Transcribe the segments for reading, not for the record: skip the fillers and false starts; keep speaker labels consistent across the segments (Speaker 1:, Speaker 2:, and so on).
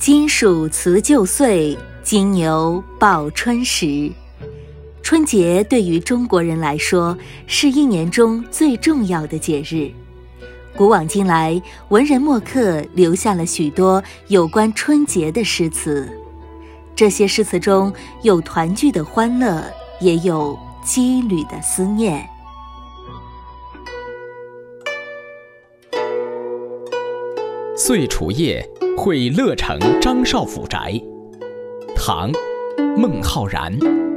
Speaker 1: 金鼠辞旧岁，金牛报春时。春节对于中国人来说，是一年中最重要的节日。古往今来，文人墨客留下了许多有关春节的诗词。这些诗词中有团聚的欢乐，也有羁旅的思念。
Speaker 2: 岁除夜会乐城张少府宅，唐·孟浩然。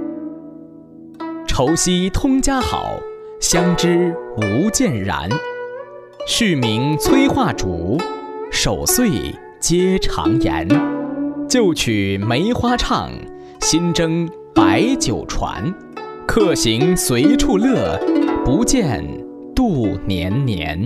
Speaker 2: 愁夕通家好，相知无间然。续明催化主，守岁皆常言。旧曲梅花唱，新征白酒传。客行随处乐，不见度年年。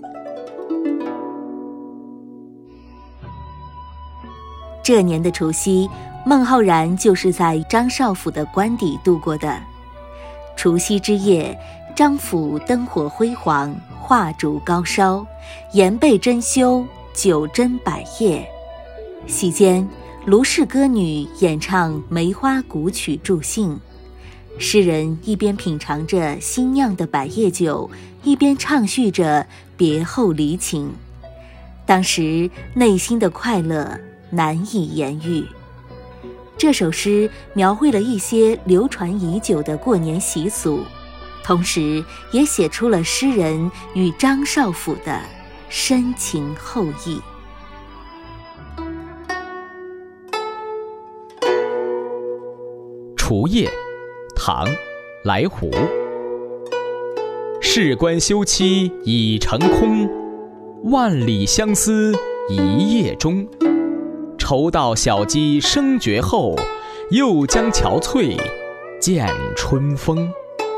Speaker 1: 这年的除夕，孟浩然就是在张少府的官邸度过的。除夕之夜，张府灯火辉煌，画烛高烧，言备珍馐，酒斟百叶。席间，卢氏歌女演唱梅花古曲助兴，诗人一边品尝着新酿的百叶酒，一边唱叙着别后离情。当时内心的快乐难以言喻。这首诗描绘了一些流传已久的过年习俗，同时也写出了诗人与张少府的深情厚谊。
Speaker 2: 除夜，唐·来胡。事关休戚已成空，万里相思一夜中。愁到小鸡声绝后，又将憔悴见春风。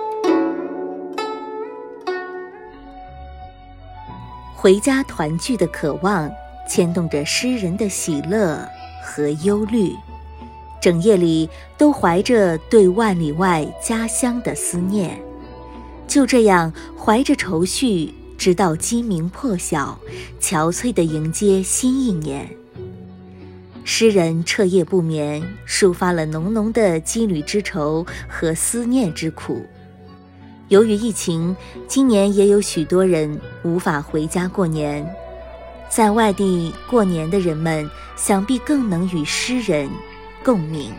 Speaker 1: 回家团聚的渴望牵动着诗人的喜乐和忧虑，整夜里都怀着对万里外家乡的思念。就这样怀着愁绪，直到鸡鸣破晓，憔悴地迎接新一年。诗人彻夜不眠，抒发了浓浓的羁旅之愁和思念之苦。由于疫情，今年也有许多人无法回家过年。在外地过年的人们，想必更能与诗人共鸣。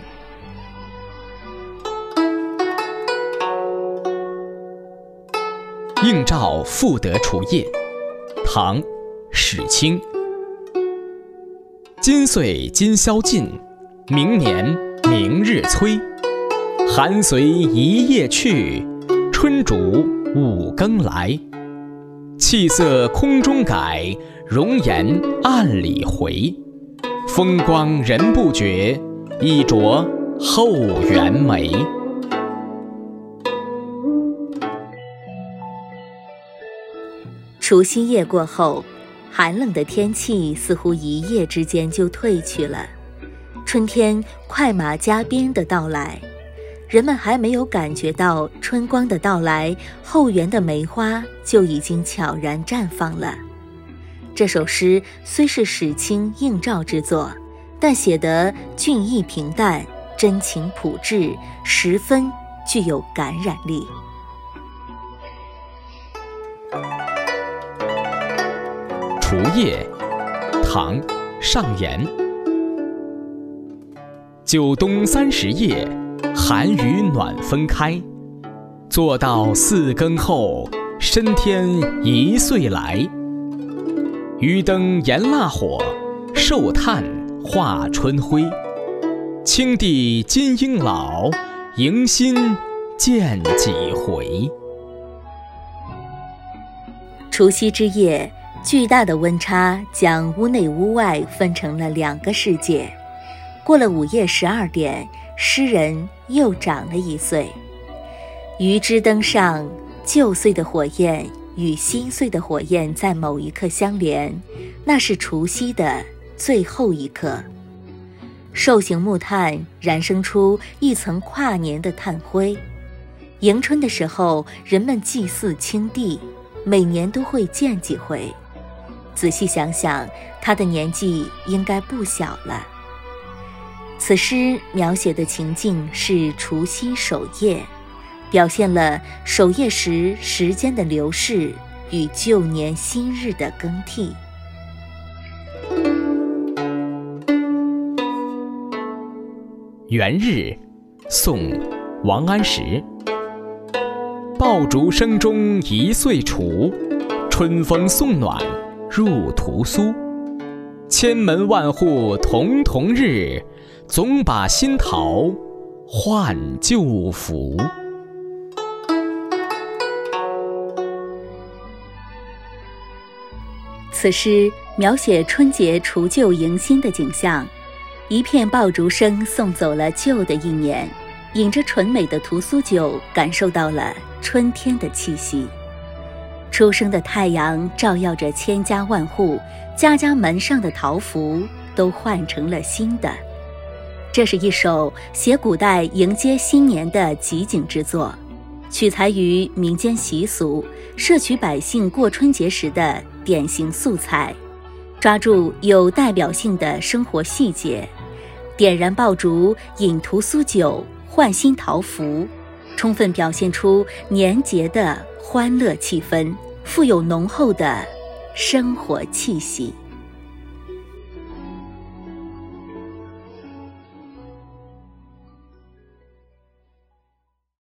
Speaker 2: 应召复得除夜，唐·史清。今岁今宵尽，明年明日催。寒随一夜去，春逐五更来。气色空中改，容颜暗里回。风光人不觉，一着后园梅。
Speaker 1: 除夕夜过后，寒冷的天气似乎一夜之间就退去了，春天快马加鞭的到来，人们还没有感觉到春光的到来，后园的梅花就已经悄然绽放了。这首诗虽是史清应召之作，但写得俊逸平淡，真情朴质，十分具有感染力。
Speaker 2: 除夜，唐·上言。久冬30夜，寒雨暖风开。坐到4更后，深天一岁来。余灯燃蜡火，寿炭化春晖。青帝今应老，迎新见几回。
Speaker 1: 除夕之夜，巨大的温差将屋内屋外分成了2个世界。过了午夜12点，诗人又长了1岁。于枝灯上，旧岁的火焰与新岁的火焰在某一刻相连，那是除夕的最后一刻。寿形木炭燃生出一层跨年的炭灰。迎春的时候，人们祭祀青帝，每年都会见几回。仔细想想，他的年纪应该不小了。 此诗描写的情境是除夕守夜，表现了守夜时时间的流逝与旧年新日的更替。
Speaker 2: 元日，宋·王安石。爆竹声中一岁除，春风送暖入屠苏。千门万户曈曈日，总把新桃换旧符。
Speaker 1: 此诗描写春节除旧迎新的景象，一片爆竹声送走了旧的一年，饮着纯美的屠苏酒，感受到了春天的气息。初升的太阳照耀着千家万户，家家门上的桃符都换成了新的。这是一首写古代迎接新年的集锦之作，取材于民间习俗，摄取百姓过春节时的典型素材，抓住有代表性的生活细节，点燃爆竹，饮屠苏酒，换新桃符，充分表现出年节的欢乐气氛，富有浓厚的生活气息。